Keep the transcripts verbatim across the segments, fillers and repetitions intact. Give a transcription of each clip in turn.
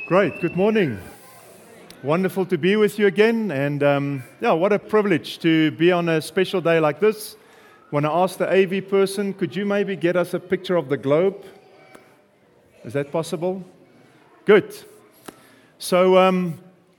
Great, good morning. Wonderful to be with you again, and um, yeah, what a privilege to be on a special day like this. Want to ask the A V person, could you maybe get us a picture of the globe? Is that possible? Good. So, um,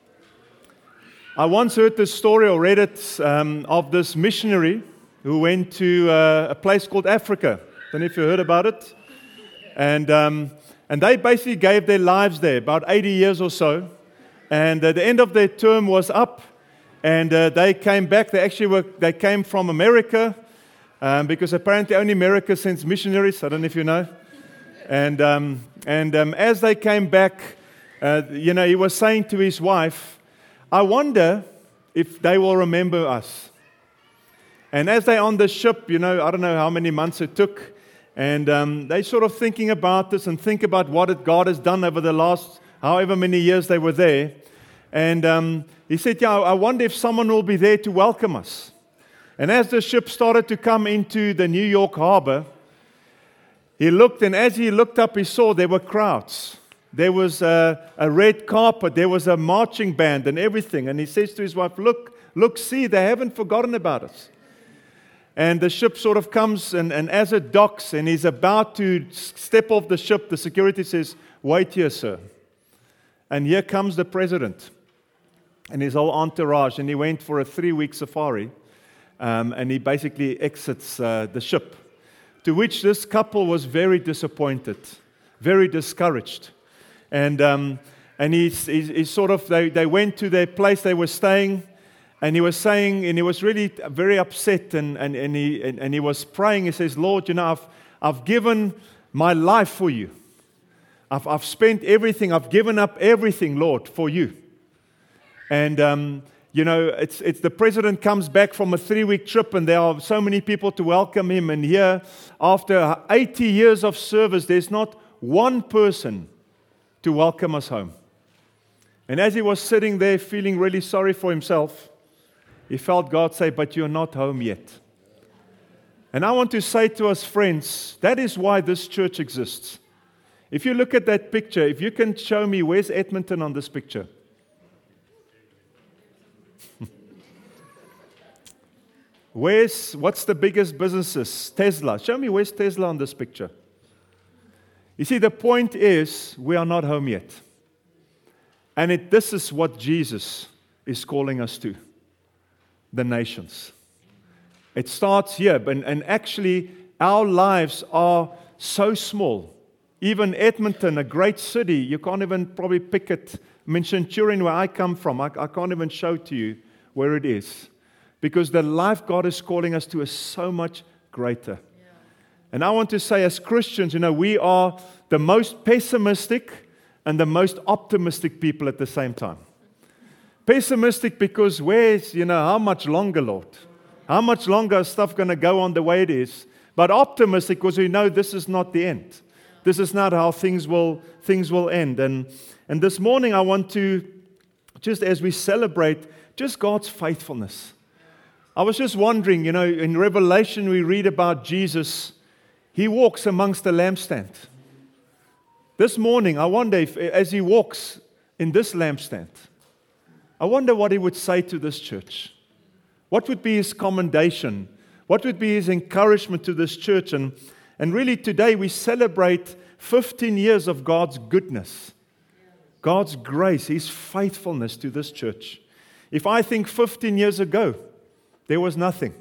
I once heard this story or read it um, of this missionary who went to uh, a place called Africa. Don't know if you heard about it. And um, and they basically gave their lives there, about eighty years or so. And uh, the end of their term was up, and uh, they came back. They actually were. They came from America, um, because apparently only America sends missionaries. I don't know if you know. And um, and um, as they came back, uh, you know, he was saying to his wife, "I wonder if they will remember us." And as they're on the ship, you know, I don't know how many months it took. And um, they sort of thinking about this and think about what it, God has done over the last however many years they were there. And um, he said, yeah, I wonder if someone will be there to welcome us. And as the ship started to come into the New York harbor, he looked, and as he looked up, he saw there were crowds. There was a, a red carpet, there was a marching band and everything. And he says to his wife, look, look, see, they haven't forgotten about us. And the ship sort of comes, and, and as it docks, and he's about to step off the ship, the security says, wait here, sir. And here comes the president and his whole entourage, and he went for a three-week safari, um, and he basically exits uh, the ship, to which this couple was very disappointed, very discouraged. And um, and he's, he's, he's sort of, they, they went to their place they were staying, and he was saying, and he was really very upset, and, and, and, he, and, and he was praying. He says, Lord, you know, I've, I've given my life for you. I've, I've spent everything. I've given up everything, Lord, for you. And, um, you know, it's, it's the president comes back from a three-week trip, and there are so many people to welcome him. And here, after eighty years of service, there's not one person to welcome us home. And as he was sitting there feeling really sorry for himself, he felt God say, but you're not home yet. And I want to say to us, friends, that is why this church exists. If you look at that picture, if you can show me, where's Edmonton on this picture? Where's, what's the biggest businesses? Tesla. Show me, where's Tesla on this picture? You see, the point is, we are not home yet. And it, this is what Jesus is calling us to. The nations. It starts here, and, and actually our lives are so small. Even Edmonton, a great city, you can't even probably pick it. I mean, Centurion, where I come from, I, I can't even show to you where it is. Because the life God is calling us to is so much greater. Yeah. And I want to say, as Christians, you know, we are the most pessimistic and the most optimistic people at the same time. Pessimistic because where's, you know, how much longer, Lord? How much longer is stuff going to go on the way it is? But optimistic because we know this is not the end. This is not how things will things will end. And, and this morning I want to, just as we celebrate, just God's faithfulness. I was just wondering, you know, in Revelation we read about Jesus. He walks amongst the lampstand. This morning I wonder if, as he walks in this lampstand, I wonder what he would say to this church. What would be his commendation? What would be his encouragement to this church? And, and really today we celebrate fifteen years of God's goodness, God's grace, his faithfulness to this church. If I think fifteen years ago, there was nothing.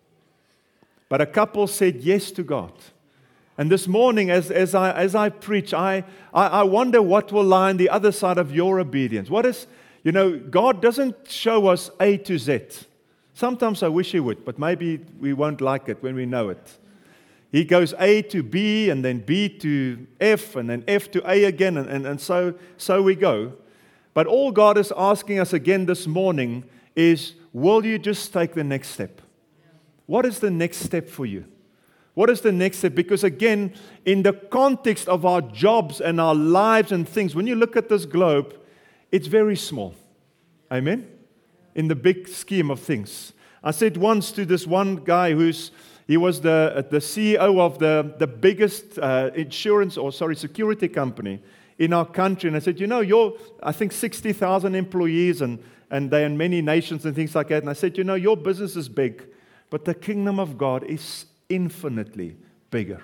But a couple said yes to God. And this morning, as, as, I, as I preach, I, I, I wonder what will lie on the other side of your obedience. What is... You know, God doesn't show us A to Z. Sometimes I wish He would, but maybe we won't like it when we know it. He goes A to B, and then B to F, and then F to A again, and, and, and so, so we go. But all God is asking us again this morning is, will you just take the next step? What is the next step for you? What is the next step? Because again, in the context of our jobs and our lives and things, when you look at this globe, it's very small. Amen? In the big scheme of things. I said once to this one guy who's, he was the, the C E O of the, the biggest uh, insurance, or sorry, security company in our country. And I said, you know, you're, I think, sixty thousand employees, and, and they're in many nations and things like that. And I said, you know, your business is big, but the kingdom of God is infinitely bigger.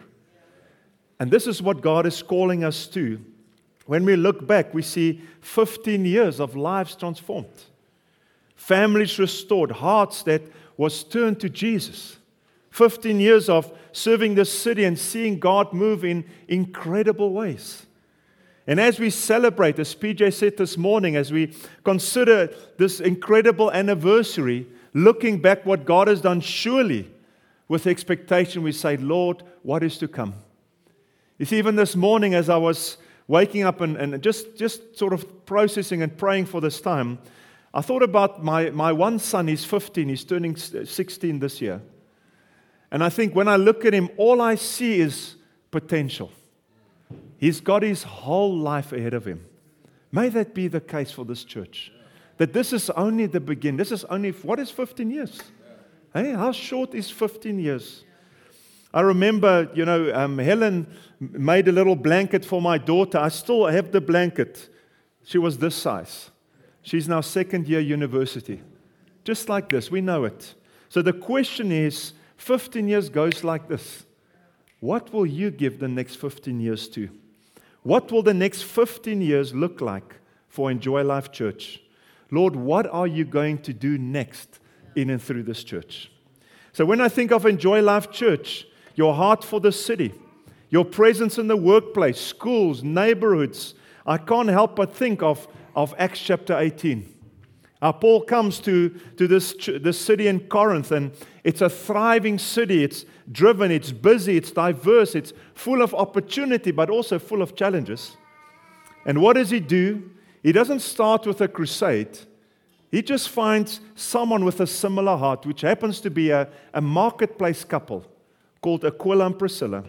And this is what God is calling us to. When we look back, we see fifteen years of lives transformed, families restored, hearts that was turned to Jesus, fifteen years of serving the city and seeing God move in incredible ways. And as we celebrate, as P J said this morning, as we consider this incredible anniversary, looking back what God has done, surely with expectation we say, Lord, what is to come? You see, even this morning as I was waking up and, and just, just sort of processing and praying for this time, I thought about my, my one son. He's fifteen, he's turning sixteen this year. And I think when I look at him, all I see is potential. He's got his whole life ahead of him. May that be the case for this church. That this is only the beginning. This is only, what is fifteen years? Hey, how short is fifteen years? I remember, you know, um, Helen made a little blanket for my daughter. I still have the blanket. She was this size. She's now second year university. Just like this, we know it. So the question is, fifteen years goes like this. What will you give the next fifteen years to? What will the next fifteen years look like for Enjoy Life Church? Lord, what are you going to do next in and through this church? So when I think of Enjoy Life Church, your heart for the city, your presence in the workplace, schools, neighborhoods, I can't help but think of, of Acts chapter eighteen. How Paul comes to, to this, this city in Corinth, and it's a thriving city. It's driven, it's busy, it's diverse, it's full of opportunity, but also full of challenges. And what does he do? He doesn't start with a crusade. He just finds someone with a similar heart, which happens to be a, a marketplace couple called Aquila and Priscilla.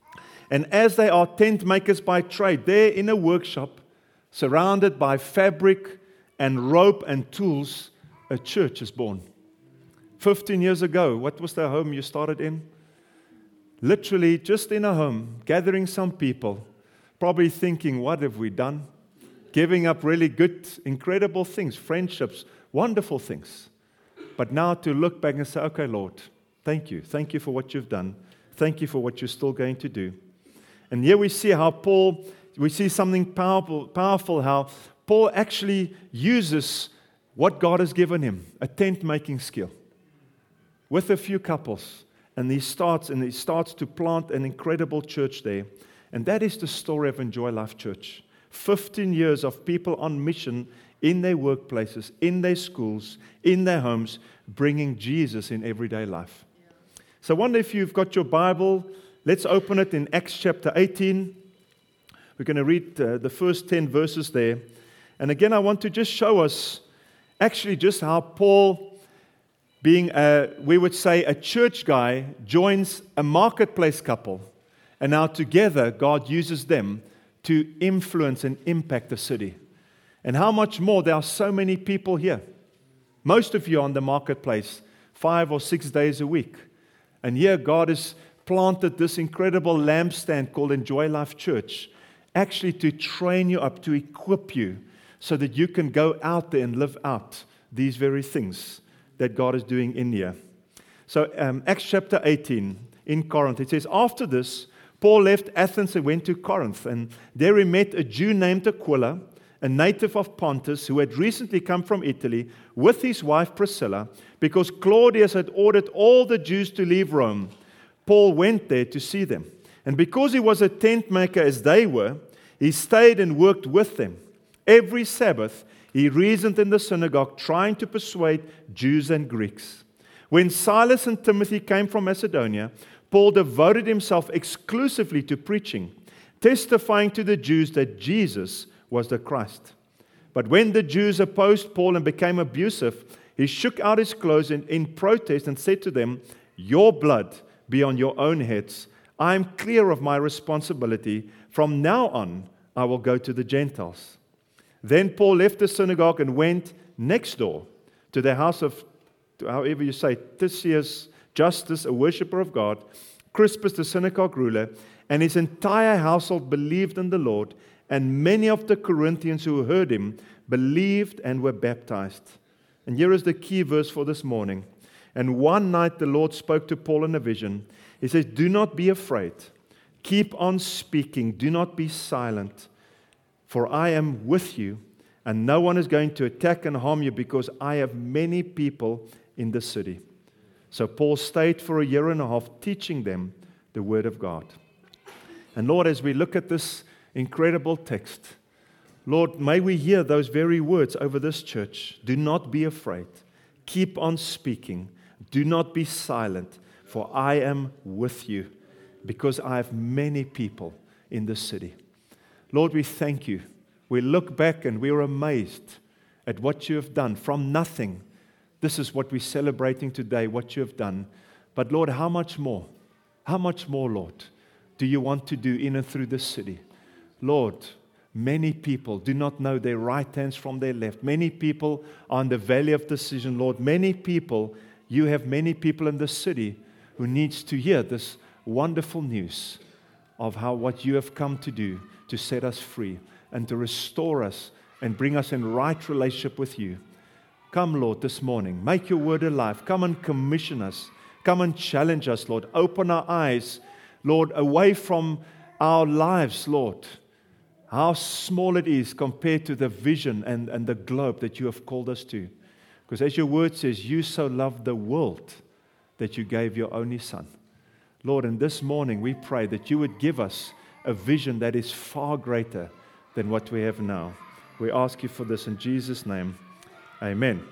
And as they are tent makers by trade, they're in a workshop surrounded by fabric and rope and tools, a church is born. Fifteen years ago, what was the home you started in? Literally just in a home, gathering some people, probably thinking, what have we done? Giving up really good, incredible things, friendships, wonderful things. But now to look back and say, okay, Lord, thank you. Thank you for what you've done. Thank you for what you're still going to do. And here we see how Paul, we see something powerful, powerful how Paul actually uses what God has given him, a tent-making skill, with a few couples. And he starts and he starts to plant an incredible church there. And that is the story of Enjoy Life Church. fifteen years of people on mission in their workplaces, in their schools, in their homes, bringing Jesus in everyday life. So I wonder if you've got your Bible. Let's open it in Acts chapter eighteen. We're going to read uh, the first ten verses there. And again, I want to just show us actually just how Paul, being, a, we would say, a church guy, joins a marketplace couple. And now together, God uses them to influence and impact the city. And how much more, there are so many people here. Most of you are on the marketplace five or six days a week. And here God has planted this incredible lampstand called Enjoy Life Church, actually to train you up, to equip you, so that you can go out there and live out these very things that God is doing in here. So um, Acts chapter eighteen, in Corinth, it says, after this, Paul left Athens and went to Corinth, and there he met a Jew named Aquila, a native of Pontus, who had recently come from Italy, with his wife Priscilla, because Claudius had ordered all the Jews to leave Rome. Paul went there to see them. And because he was a tent maker as they were, he stayed and worked with them. Every Sabbath, he reasoned in the synagogue, trying to persuade Jews and Greeks. When Silas and Timothy came from Macedonia, Paul devoted himself exclusively to preaching, testifying to the Jews that Jesus was the Christ. But when the Jews opposed Paul and became abusive, he shook out his clothes in, in protest and said to them, "Your blood be on your own heads. I am clear of my responsibility. From now on, I will go to the Gentiles." Then Paul left the synagogue and went next door to the house of, however you say, Titius Justus, a worshiper of God, Crispus, the synagogue ruler, and his entire household believed in the Lord, and many of the Corinthians who heard him believed and were baptized. And here is the key verse for this morning. And one night the Lord spoke to Paul in a vision. He says, do not be afraid. Keep on speaking. Do not be silent. For I am with you, and no one is going to attack and harm you, because I have many people in the city. So Paul stayed for a year and a half teaching them the word of God. And Lord, as we look at this incredible text, Lord, may we hear those very words over this church. Do not be afraid. Keep on speaking. Do not be silent, for I am with you, because I have many people in the city. Lord, we thank you. We look back and we are amazed at what you have done from nothing. This is what we're celebrating today, what you have done. But Lord, how much more? How much more, Lord, do you want to do in and through this city? Lord, many people do not know their right hands from their left. Many people are in the valley of decision, Lord. Many people, you have many people in this city who needs to hear this wonderful news of how what you have come to do to set us free and to restore us and bring us in right relationship with you. Come, Lord, this morning. Make your word alive. Come and commission us. Come and challenge us, Lord. Open our eyes, Lord, away from our lives, Lord. How small it is compared to the vision and, and the globe that you have called us to. Because as your word says, you so loved the world that you gave your only Son. Lord, and this morning we pray that you would give us a vision that is far greater than what we have now. We ask you for this in Jesus' name. Amen.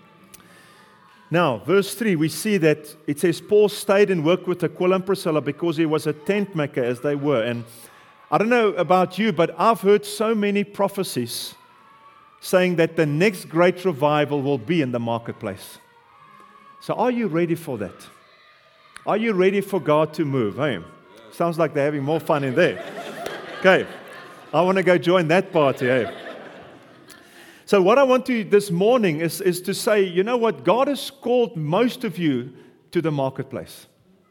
Now, verse three, we see that it says Paul stayed and worked with Aquila and Priscilla because he was a tent maker as they were. And I don't know about you, but I've heard so many prophecies saying that the next great revival will be in the marketplace. So are you ready for that? Are you ready for God to move? Hey, sounds like they're having more fun in there. Okay, I want to go join that party. Hey. So what I want to this morning is, is to say, you know what? God has called most of you to the marketplace.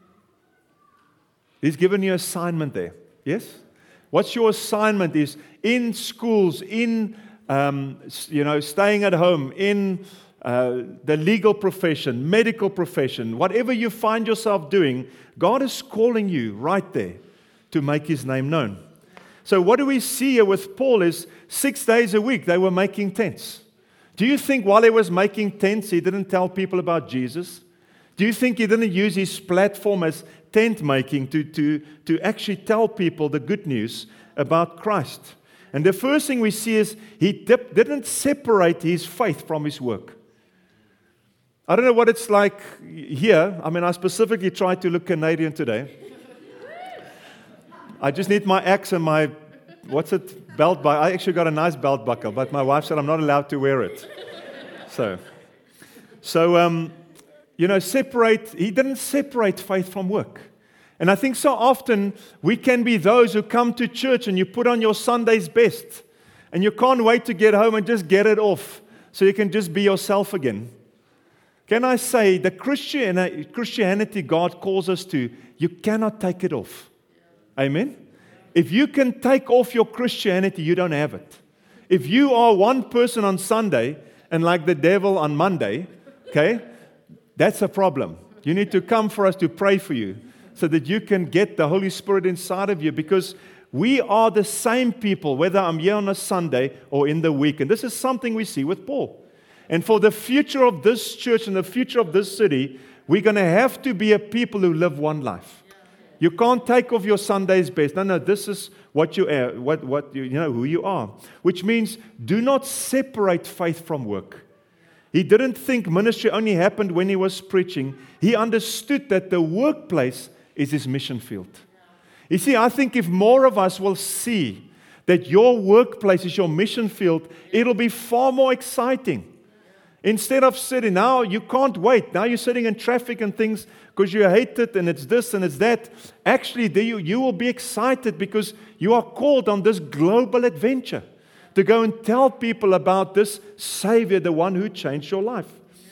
He's given you an assignment there. Yes? What's your assignment is in schools, in, um, you know, staying at home, in uh, the legal profession, medical profession, whatever you find yourself doing, God is calling you right there to make His name known. So what do we see here with Paul is six days a week they were making tents. Do you think while he was making tents he didn't tell people about Jesus? Do you think he didn't use his platform as tent making to, to, to actually tell people the good news about Christ? And the first thing we see is he dip, didn't separate his faith from his work. I don't know what it's like here. I mean, I specifically tried to look Canadian today. I just need my axe and my, what's it, belt buckle. I actually got a nice belt buckle, but my wife said I'm not allowed to wear it. So, so um, you know, separate, he didn't separate faith from work. And I think so often we can be those who come to church and you put on your Sunday's best and you can't wait to get home and just get it off so you can just be yourself again. Can I say the Christian, Christianity God calls us to, you cannot take it off. Amen? If you can take off your Christianity, you don't have it. If you are one person on Sunday and like the devil on Monday, okay, that's a problem. You need to come for us to pray for you so that you can get the Holy Spirit inside of you, because we are the same people, whether I'm here on a Sunday or in the week. And this is something we see with Paul. And for the future of this church and the future of this city, we're going to have to be a people who live one life. You can't take off your Sunday's best. No, no, this is what you are, what, what you, you know, who you are. Which means do not separate faith from work. He didn't think ministry only happened when he was preaching. He understood that the workplace is his mission field. You see, I think if more of us will see that your workplace is your mission field, it'll be far more exciting. Instead of sitting, now you can't wait. Now you're sitting in traffic and things because you hate it and it's this and it's that. Actually, you, you will be excited because you are called on this global adventure to go and tell people about this Savior, the one who changed your life.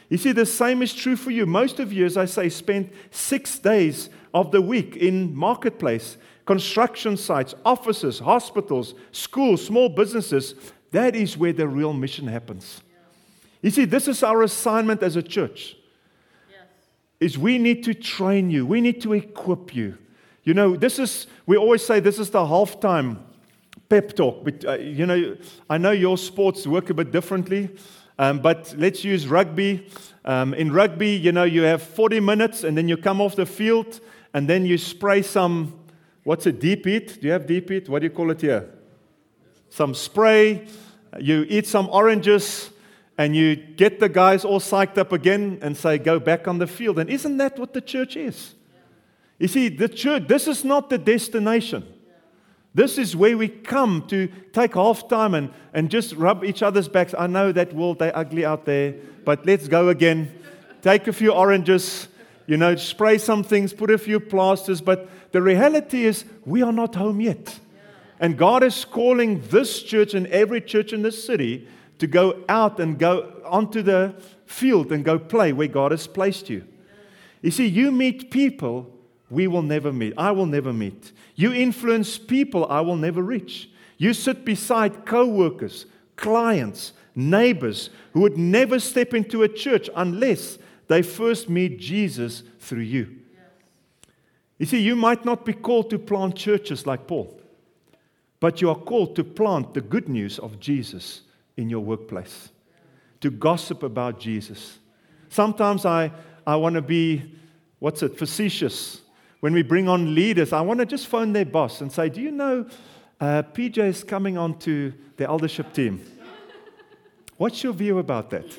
You see, the same is true for you. Most of you, as I say, spend six days of the week in marketplace, construction sites, offices, hospitals, schools, small businesses. That is where the real mission happens. You see, this is our assignment as a church. Yes. Is we need to train you. We need to equip you. You know, this is, we always say this is the halftime pep talk. But, uh, you know, I know your sports work a bit differently. Um, but let's use rugby. Um, in rugby, you know, you have forty minutes and then you come off the field and then you spray some, what's a deep heat? Do you have deep heat? What do you call it here? Some spray. You eat some oranges and you get the guys all psyched up again and say, go back on the field. And isn't that what the church is? You see, the church, this is not the destination. This is where we come to take half time and, and just rub each other's backs. I know that world, they're ugly out there, but let's go again. Take a few oranges, you know, spray some things, put a few plasters. But the reality is we are not home yet. And God is calling this church and every church in this city to go out and go onto the field and go play where God has placed you. You see, you meet people we will never meet. I will never meet. You influence people I will never reach. You sit beside co-workers, clients, neighbors who would never step into a church unless they first meet Jesus through you. You see, you might not be called to plant churches like Paul, but you are called to plant the good news of Jesus in your workplace, to gossip about Jesus. Sometimes I, I want to be, what's it, facetious. When we bring on leaders, I want to just phone their boss and say, do you know uh, P J is coming on to the eldership team? What's your view about that?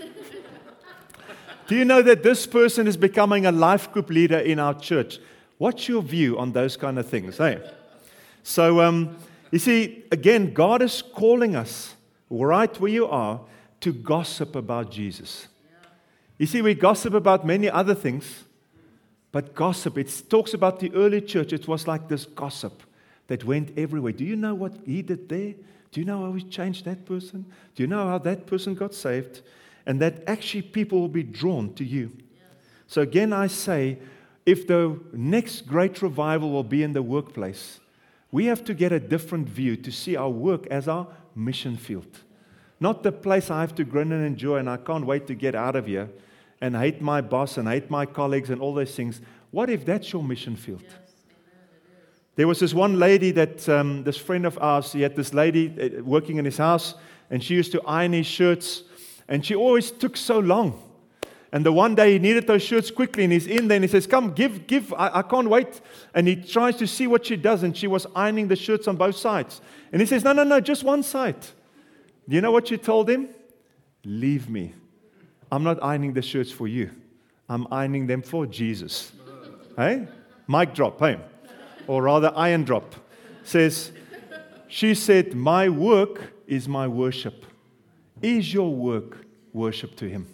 Do you know that this person is becoming a life group leader in our church? What's your view on those kind of things? Hey? So, um, you see, again, God is calling us right where you are to gossip about Jesus. You see, we gossip about many other things. But gossip, it talks about the early church. It was like this gossip that went everywhere. Do you know what he did there? Do you know how he changed that person? Do you know how that person got saved? And that actually people will be drawn to you. Yeah. So again, I say, if the next great revival will be in the workplace, we have to get a different view to see our work as our mission field. Not the place I have to grin and enjoy and I can't wait to get out of here and hate my boss and hate my colleagues and all those things. What if that's your mission field? Yes, there was this one lady that, um, this friend of ours, he had this lady working in his house, and she used to iron his shirts, and she always took so long. And the one day he needed those shirts quickly, and he's in there, and he says, come, give, give, I, I can't wait. And he tries to see what she does, and she was ironing the shirts on both sides. And he says, no, no, no, just one side. Do you know what she told him? Leave me. I'm not ironing the shirts for you. I'm ironing them for Jesus. Hey? Mic drop, hey? Or rather, iron drop. Says, she said, my work is my worship. Is your work worship to Him?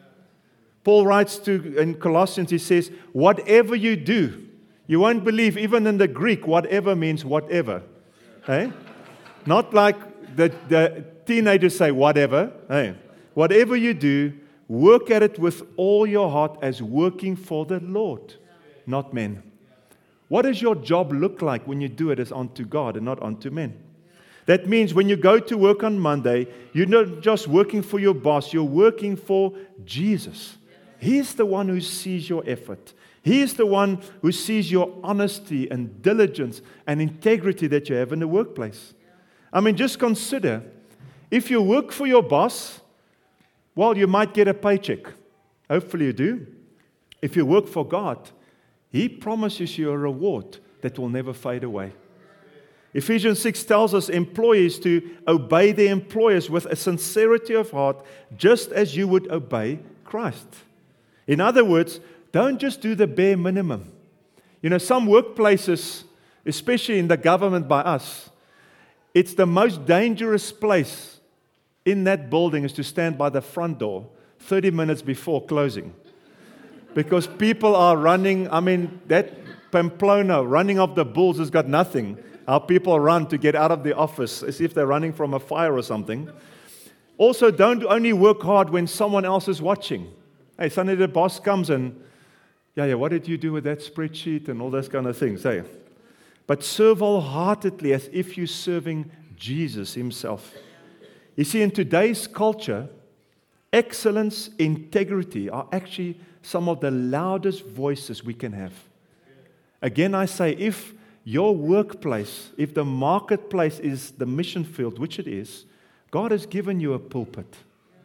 Paul writes to in Colossians, he says, whatever you do, you won't believe, even in the Greek, whatever means whatever. Hey? Not like the, the teenagers say whatever. Hey? Whatever you do, work at it with all your heart as working for the Lord, not men. What does your job look like when you do it as unto God and not unto men? That means when you go to work on Monday, you're not just working for your boss, you're working for Jesus. He's the one who sees your effort. He is the one who sees your honesty and diligence and integrity that you have in the workplace. I mean, just consider, if you work for your boss, well, you might get a paycheck. Hopefully you do. If you work for God, He promises you a reward that will never fade away. Ephesians six tells us employees to obey their employers with a sincerity of heart, just as you would obey Christ. In other words, don't just do the bare minimum. You know, some workplaces, especially in the government by us, it's the most dangerous place in that building is to stand by the front door thirty minutes before closing. Because people are running, I mean, that Pamplona, running off the bulls has got nothing. How people run to get out of the office as if they're running from a fire or something. Also, don't only work hard when someone else is watching. Hey, suddenly the boss comes and, yeah, yeah, what did you do with that spreadsheet and all those kind of things, hey? But serve wholeheartedly as if you're serving Jesus himself. You see, in today's culture, excellence, integrity are actually some of the loudest voices we can have. Again, I say, if your workplace, if the marketplace is the mission field, which it is, God has given you a pulpit.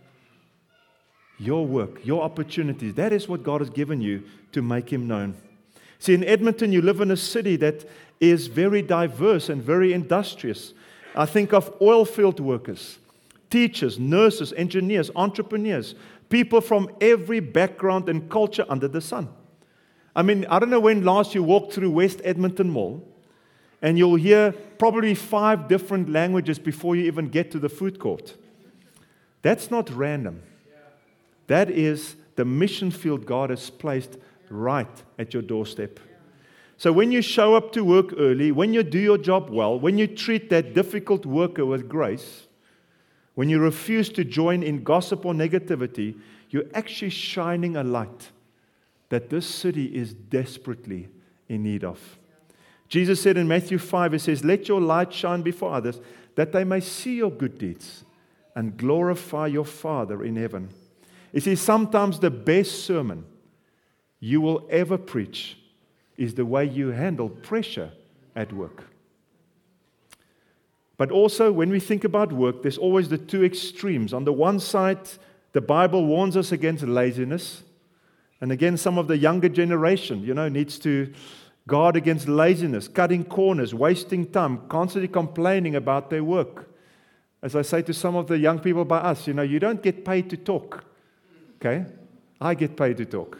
Your work, your opportunities, that is what God has given you to make Him known. See, in Edmonton, you live in a city that is very diverse and very industrious. I think of oil field workers, teachers, nurses, engineers, entrepreneurs, people from every background and culture under the sun. I mean, I don't know when last you walked through West Edmonton Mall, and you'll hear probably five different languages before you even get to the food court. That's not random. That is the mission field God has placed right at your doorstep. So when you show up to work early, when you do your job well, when you treat that difficult worker with grace, when you refuse to join in gossip or negativity, you're actually shining a light that this city is desperately in need of. Jesus said in Matthew five, He says, "Let your light shine before others, that they may see your good deeds and glorify your Father in heaven." You see, sometimes the best sermon you will ever preach is the way you handle pressure at work. But also, when we think about work, there's always the two extremes. On the one side, the Bible warns us against laziness. And again, some of the younger generation, you know, needs to guard against laziness, cutting corners, wasting time, constantly complaining about their work. As I say to some of the young people by us, you know, you don't get paid to talk. Okay? I get paid to talk.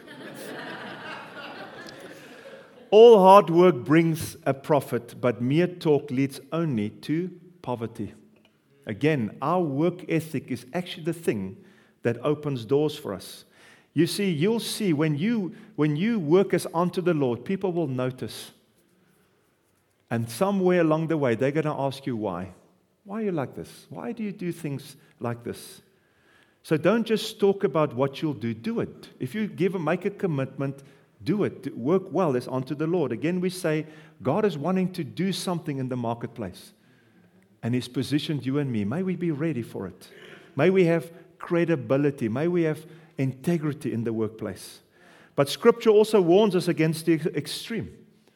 All hard work brings a profit, but mere talk leads only to poverty. Again, our work ethic is actually the thing that opens doors for us. You see, you'll see when you when you work as unto the Lord, people will notice. And somewhere along the way, they're going to ask you why. Why are you like this? Why do you do things like this? So don't just talk about what you'll do. Do it. If you give make a commitment, do it. Work well as unto the Lord. Again, we say God is wanting to do something in the marketplace. And He's positioned you and me. May we be ready for it. May we have credibility. May we have integrity in the workplace. But Scripture also warns us against the extreme.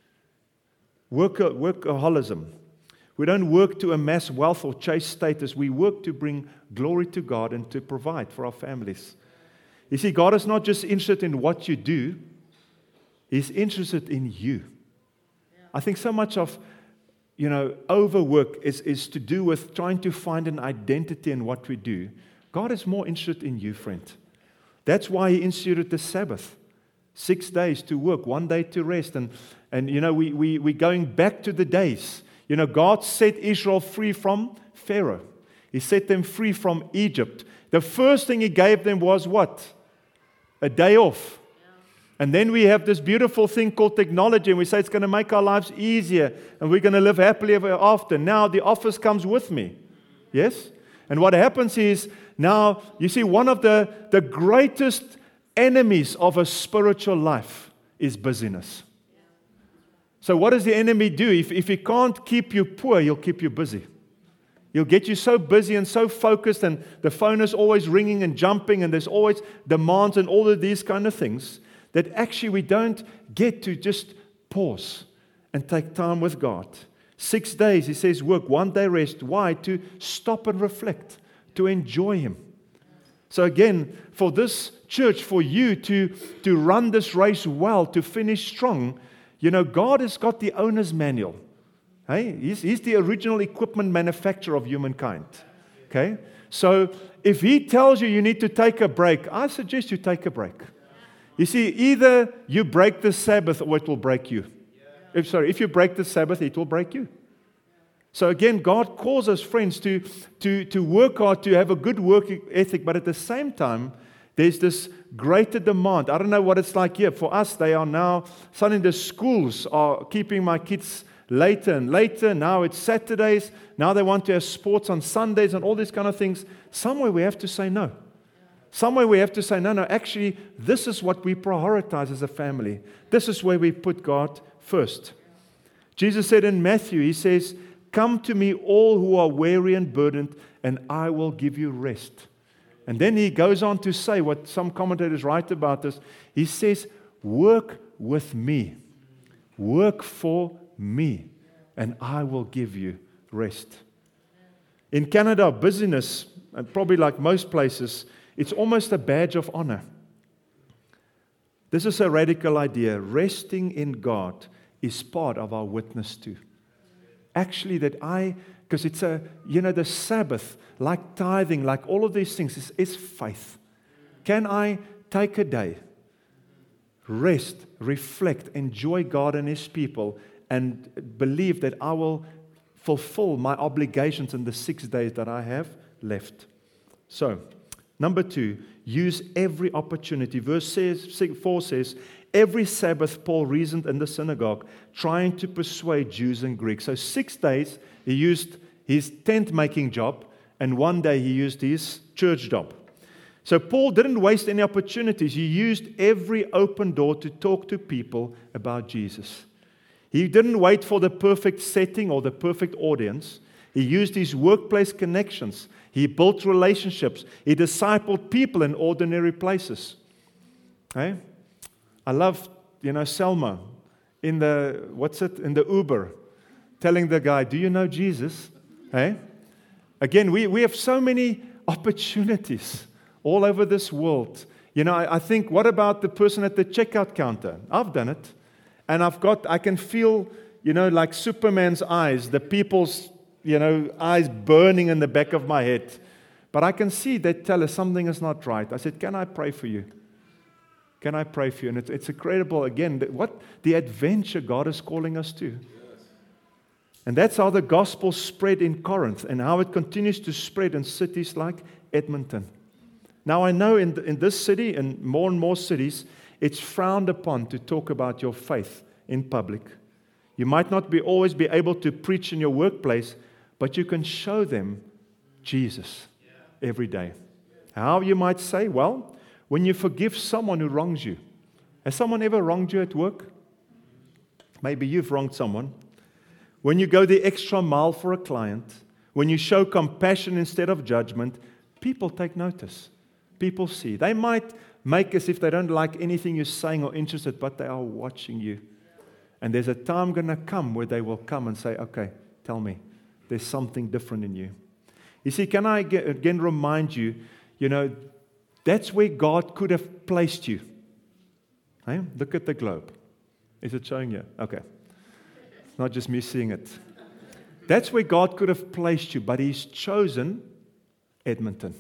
Work, workaholism. We don't work to amass wealth or chase status. We work to bring glory to God and to provide for our families. You see, God is not just interested in what you do. He's interested in you. I think so much of, you know, overwork is, is to do with trying to find an identity in what we do. God is more interested in you, friend. That's why He instituted the Sabbath. Six days to work, one day to rest. And, and you know, we, we, we're going back to the days. You know, God set Israel free from Pharaoh. He set them free from Egypt. The first thing He gave them was what? A day off. And then we have this beautiful thing called technology, and we say it's going to make our lives easier, and we're going to live happily ever after. Now the office comes with me. Yes? And what happens is, now, you see, one of the, the greatest enemies of a spiritual life is busyness. So what does the enemy do? If, if he can't keep you poor, he'll keep you busy. He'll get you so busy and so focused, and the phone is always ringing and jumping, and there's always demands and all of these kind of things, that actually we don't get to just pause and take time with God. Six days, He says, work, one day rest. Why? To stop and reflect, to enjoy Him. So again, for this church, for you to, to run this race well, to finish strong, you know, God has got the owner's manual. Hey? He's, he's the original equipment manufacturer of humankind. Okay? So if He tells you you need to take a break, I suggest you take a break. You see, either you break the Sabbath or it will break you. If, sorry, if you break the Sabbath, it will break you. So again, God calls us, friends, to, to, to work hard, to have a good work ethic, but at the same time, there's this greater demand. I don't know what it's like here. For us, they are now, suddenly the schools are keeping my kids later and later. Now it's Saturdays. Now they want to have sports on Sundays and all these kind of things. Somewhere we have to say no. Somewhere we have to say, no, no, actually, this is what we prioritize as a family. This is where we put God first. Jesus said in Matthew, He says, come to me all who are weary and burdened, and I will give you rest. And then He goes on to say what some commentators write about this. He says, work with me. Work for me, and I will give you rest. In Canada, busyness, and probably like most places, it's almost a badge of honor. This is a radical idea. Resting in God is part of our witness too. Actually, that I, because it's a, you know, the Sabbath, like tithing, like all of these things, is, is faith. Can I take a day, rest, reflect, enjoy God and His people, and believe that I will fulfill my obligations in the six days that I have left? So, number two, use every opportunity. Verse four says, every Sabbath Paul reasoned in the synagogue, trying to persuade Jews and Greeks. So six days he used his tent-making job, and one day he used his church job. So Paul didn't waste any opportunities. He used every open door to talk to people about Jesus. He didn't wait for the perfect setting or the perfect audience. He used his workplace connections. He built relationships. He discipled people in ordinary places. Hey? I love, you know, Selma in the, what's it, in the Uber, telling the guy, do you know Jesus? Hey? Again, we, we have so many opportunities all over this world. You know, I, I think, what about the person at the checkout counter? I've done it. And I've got, I can feel, you know, like Superman's eyes, the people's, you know, eyes burning in the back of my head. But I can see they tell us something is not right. I said, can I pray for you? Can I pray for you? And it's, it's incredible, again, what the adventure God is calling us to. Yes. And that's how the gospel spread in Corinth and how it continues to spread in cities like Edmonton. Now, I know in, the, in this city and more and more cities, it's frowned upon to talk about your faith in public. You might not be always be able to preach in your workplace, but you can show them Jesus every day. How, you might say? Well, when you forgive someone who wrongs you. Has someone ever wronged you at work? Maybe you've wronged someone. When you go the extra mile for a client, when you show compassion instead of judgment, people take notice. People see. They might make as if they don't like anything you're saying or interested, but they are watching you. And there's a time going to come where they will come and say, okay, tell me, there's something different in you. You see, can I again remind you, you know, that's where God could have placed you. Hey? Look at the globe. Is it showing you? Okay. It's not just me seeing it. That's where God could have placed you, but He's chosen Edmonton.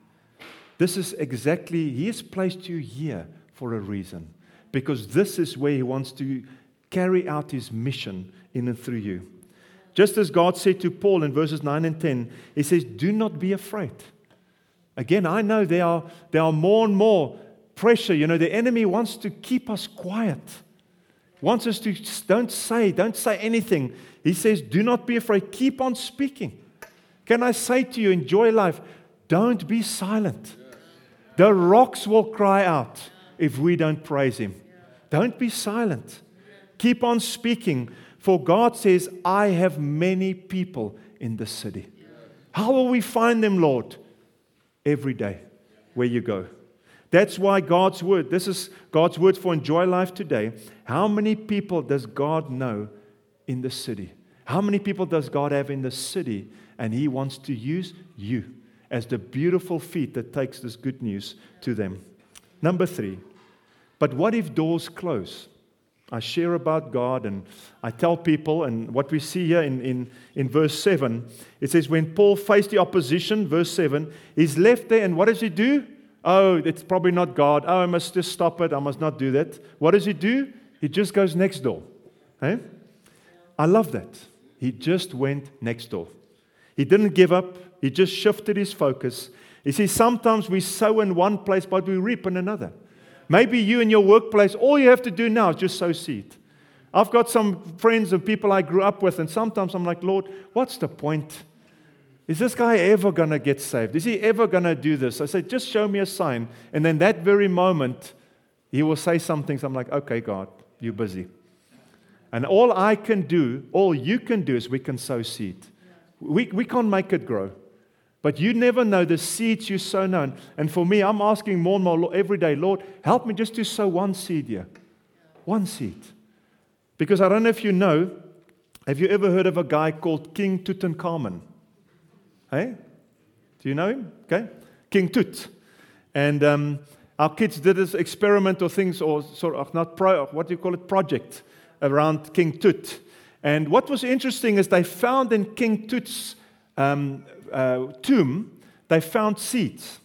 This is exactly, He has placed you here for a reason. Because this is where He wants to carry out His mission in and through you. Just as God said to Paul in verses nine and ten, He says, do not be afraid. Again, I know there are, there are more and more pressure. You know, the enemy wants to keep us quiet. Wants us to, don't say, don't say anything. He says, do not be afraid. Keep on speaking. Can I say to you, enjoy life, don't be silent. The rocks will cry out if we don't praise Him. Don't be silent. Keep on speaking. For God says, I have many people in the city. How will we find them, Lord? Every day, where you go. That's why God's word, this is God's word for Enjoy Life today. How many people does God know in the city? How many people does God have in the city? And He wants to use you as the beautiful feet that takes this good news to them. Number three, but what if doors close? I share about God and I tell people, and what we see here in, in, in verse seven, it says, when Paul faced the opposition, verse seven, he's left there, and what does he do? Oh, it's probably not God. Oh, I must just stop it. I must not do that. What does he do? He just goes next door. Eh? I love that. He just went next door. He didn't give up. He just shifted his focus. You see, sometimes we sow in one place, but we reap in another. Maybe you in your workplace, all you have to do now is just sow seed. I've got some friends and people I grew up with, and sometimes I'm like, Lord, what's the point? Is this guy ever going to get saved? Is he ever going to do this? I said, just show me a sign. And then that very moment, he will say some things. I'm like, okay, God, you're busy. And all I can do, all you can do is we can sow seed. We, we can't make it grow. But you never know the seeds you sow now. And for me, I'm asking more and more every day, Lord, help me just to sow one seed here. One seed. Because I don't know if you know, have you ever heard of a guy called King Tutankhamun? Hey? Do you know him? Okay. King Tut. And um, our kids did this experiment or things, or sort of, not pro, what do you call it, project around King Tut. And what was interesting is they found in King Tut's um, uh, tomb, they found seeds.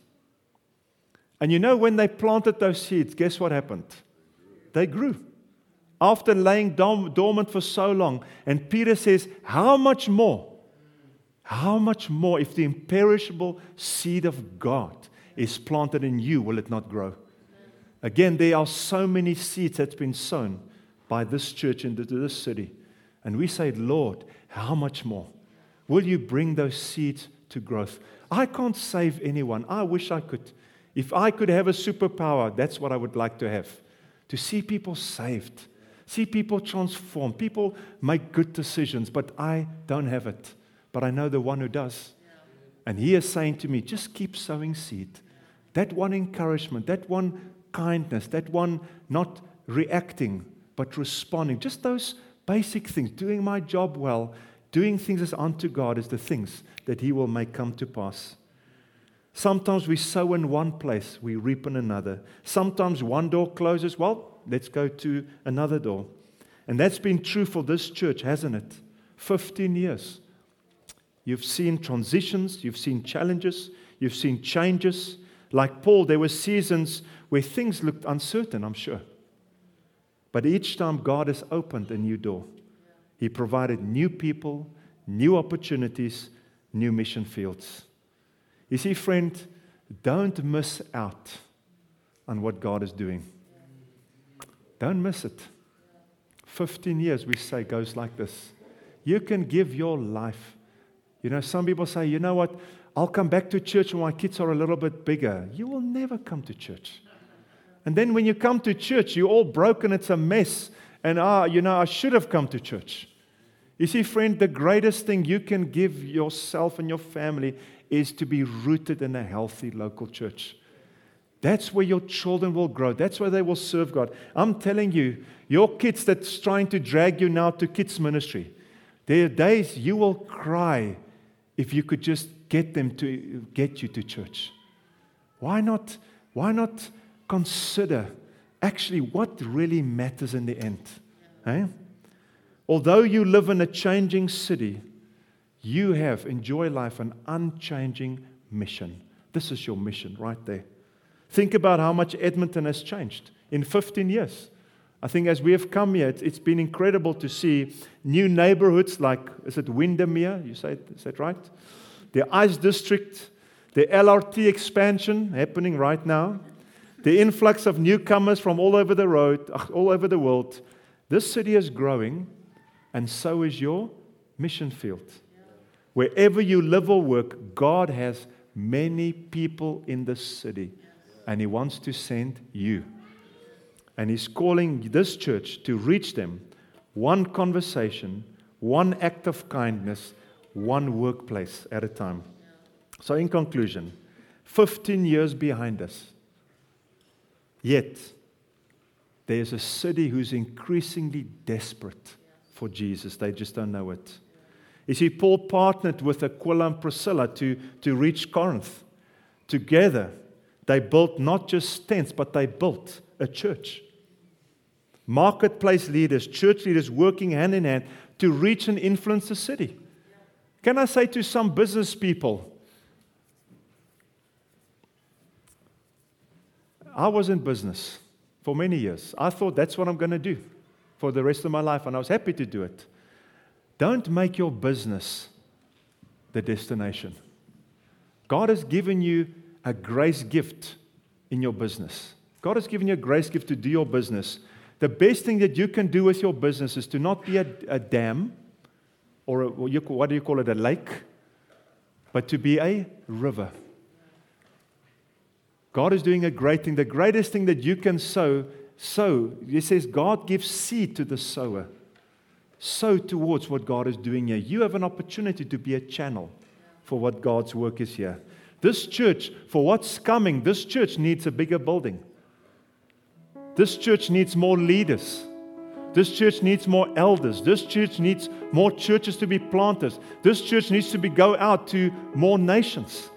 And you know, when they planted those seeds, guess what happened? They grew. After laying dorm- dormant for so long. And Peter says, how much more? How much more if the imperishable seed of God is planted in you, will it not grow? Again, there are so many seeds that's been sown by this church into this city. And we say, Lord, how much more? Will you bring those seeds to growth? I can't save anyone. I wish I could. If I could have a superpower, that's what I would like to have. To see people saved. See people transformed. People make good decisions, but I don't have it. But I know the one who does. And he is saying to me, just keep sowing seed. That one encouragement, that one kindness, that one not reacting, but responding. Just those basic things. Doing my job well, doing things as unto God is the things that he will make come to pass. Sometimes we sow in one place, we reap in another. Sometimes one door closes, well, let's go to another door. And that's been true for this church, hasn't it? fifteen years. You've seen transitions, you've seen challenges, you've seen changes. Like Paul, there were seasons where things looked uncertain, I'm sure. But each time God has opened a new door. He provided new people, new opportunities, new mission fields. You see, friend, don't miss out on what God is doing. Don't miss it. fifteen years, we say, goes like this. You can give your life. You know, some people say, you know what, I'll come back to church when my kids are a little bit bigger. You will never come to church. And then when you come to church, you're all broken, it's a mess. And, ah, you know, I should have come to church. You see, friend, the greatest thing you can give yourself and your family is to be rooted in a healthy local church. That's where your children will grow. That's where they will serve God. I'm telling you, your kids that's trying to drag you now to kids ministry, there are days you will cry if you could just get them to get you to church. Why not, why not consider actually what really matters in the end? Eh? Although you live in a changing city, you have, enjoy life, an unchanging mission. This is your mission right there. Think about how much Edmonton has changed in fifteen years. I think as we have come here, it's, it's been incredible to see new neighborhoods like, is it Windermere? You say, is that right? The Ice District, the L R T expansion happening right now, the influx of newcomers from all over the road, all over the world. This city is growing, and so is your mission field. Wherever you live or work, God has many people in this city, and He wants to send you. And He's calling this church to reach them. One conversation, one act of kindness, one workplace at a time. So in conclusion, fifteen years behind us. Yet, there's a city who's increasingly desperate for Jesus. They just don't know it. You see, Paul partnered with Aquila and Priscilla to, to reach Corinth. Together, they built not just tents, but they built a church. Marketplace leaders, church leaders working hand in hand to reach and influence the city. Can I say to some business people, I was in business for many years. I thought that's what I'm going to do for the rest of my life, and I was happy to do it. Don't make your business the destination. God has given you a grace gift in your business. God has given you a grace gift to do your business. The best thing that you can do with your business is to not be a, a dam, or a, what do you call it, a lake, but to be a river. God is doing a great thing. The greatest thing that you can sow, sow. He says God gives seed to the sower. Sow towards what God is doing here. You have an opportunity to be a channel for what God's work is here. This church, for what's coming, this church needs a bigger building. This church needs more leaders. This church needs more elders. This church needs more churches to be planted. This church needs to be go out to more nations.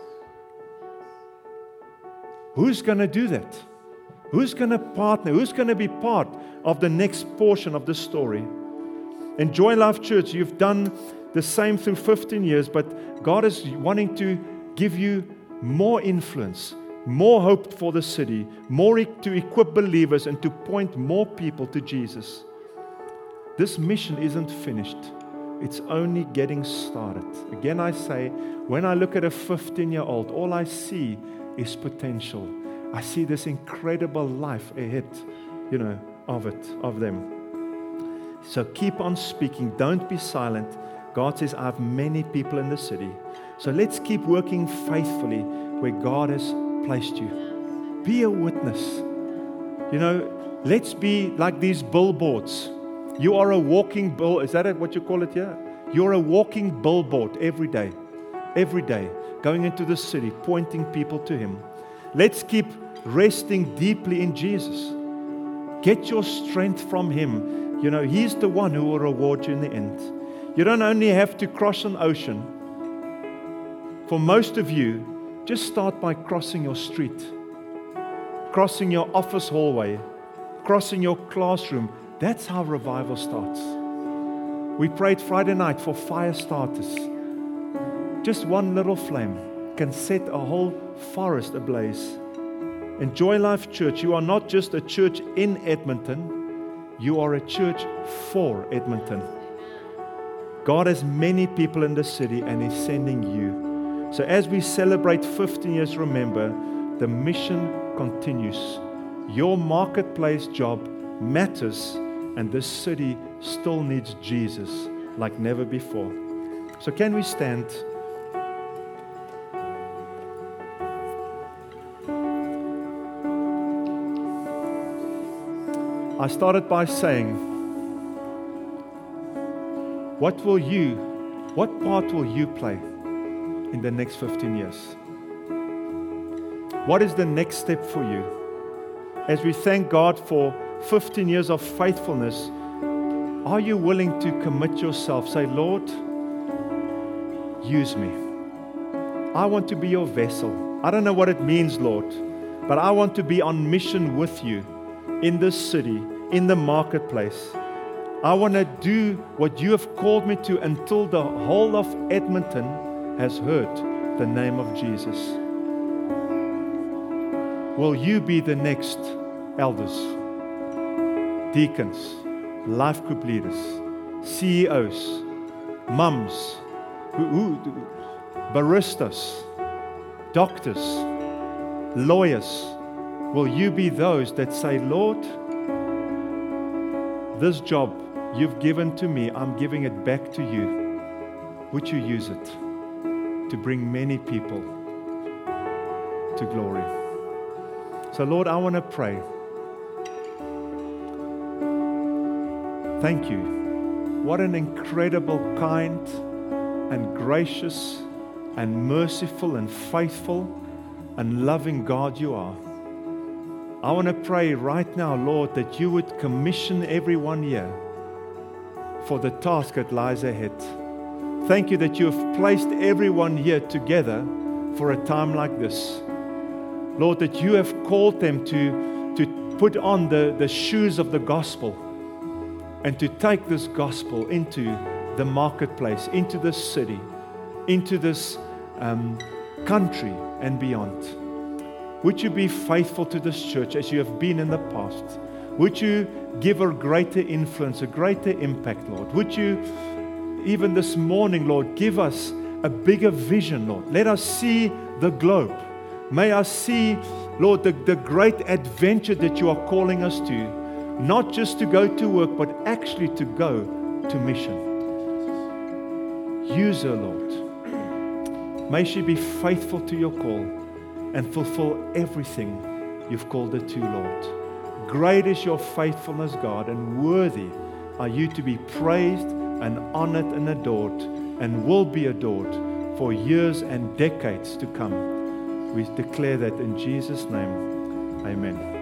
Who's going to do that? Who's going to partner? Who's going to be part of the next portion of the story? In Joy Life Church, you've done the same through fifteen years, but God is wanting to give you more influence, more hope for the city, more e- to equip believers and to point more people to Jesus. This mission isn't finished. It's only getting started. Again, I say, when I look at a fifteen-year-old, all I see is potential. I see this incredible life ahead, you know, of it, of them. So keep on speaking. Don't be silent. God says, I have many people in the city. So let's keep working faithfully where God has placed you. Be a witness. You know, let's be like these billboards. You are a walking bill. Is that what you call it here? You're a walking billboard every day. Every day. Going into the city, pointing people to Him. Let's keep resting deeply in Jesus. Get your strength from Him. You know, He's the one who will reward you in the end. You don't only have to cross an ocean. For most of you, just start by crossing your street, crossing your office hallway, crossing your classroom. That's how revival starts. We prayed Friday night for fire starters. Just one little flame can set a whole forest ablaze. In Joy Life Church, you are not just a church in Edmonton, you are a church for Edmonton. God has many people in the city and He's sending you. So as we celebrate fifteen years, remember, the mission continues. Your marketplace job matters, and this city still needs Jesus like never before. So can we stand? I started by saying, what will you, what part will you play in the next fifteen years? What is the next step for you? As we thank God for fifteen years of faithfulness, are you willing to commit yourself? Say, Lord, use me. I want to be your vessel. I don't know what it means, Lord, but I want to be on mission with you in this city, in the marketplace. I want to do what you have called me to until the whole of Edmonton has heard the name of Jesus. Will you be the next elders, deacons, life group leaders, C E Os, mums, who, who, baristas, doctors, lawyers? Will you be those that say, Lord, this job you've given to me, I'm giving it back to you. Would you use it to bring many people to glory? So Lord, I want to pray. Thank you. What an incredible, kind and gracious and merciful and faithful and loving God you are. I want to pray right now, Lord, that you would commission everyone here for the task that lies ahead. Thank you that you have placed everyone here together for a time like this. Lord, that you have called them to, to put on the, the shoes of the gospel and to take this gospel into the marketplace, into this city, into this um, country and beyond. Would you be faithful to this church as you have been in the past? Would you give her greater influence, a greater impact, Lord? Would you, even this morning, Lord, give us a bigger vision, Lord? Let us see the globe. May us see, Lord, the, the great adventure that you are calling us to, not just to go to work, but actually to go to mission. Use her, Lord. May she be faithful to your call and fulfill everything you've called her to, Lord. Great is your faithfulness, God, and worthy are you to be praised and honored and adored, and will be adored for years and decades to come. We declare that in Jesus' name. Amen.